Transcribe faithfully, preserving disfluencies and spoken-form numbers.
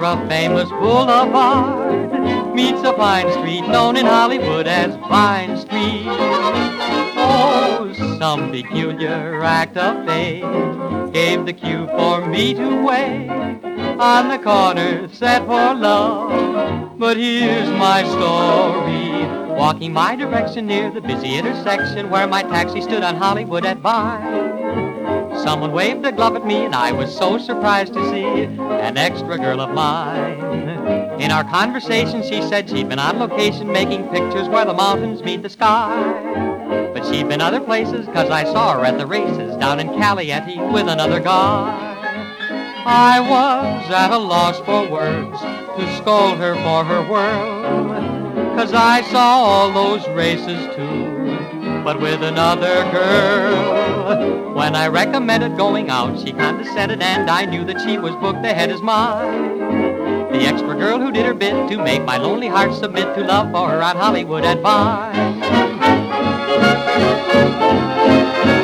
a famous boulevard meets a fine street known in Hollywood as Vine Street. Oh, some peculiar act of fate gave the cue for me to wait on the corner set for love. But here's my story. Walking my direction near the busy intersection where my taxi stood on Hollywood at Vine, someone waved a glove at me and I was so surprised to see an extra girl of mine. In our conversation she said she'd been on location making pictures where the mountains meet the sky. But she'd been other places, 'cause I saw her at the races down in Caliente with another guy. I was at a loss for words to scold her for her world, 'cause I saw all those races too, but with another girl. When I recommended going out, she condescended, and I knew that she was booked ahead as mine. The extra girl who did her bit to make my lonely heart submit to love for her on Hollywood at Vine.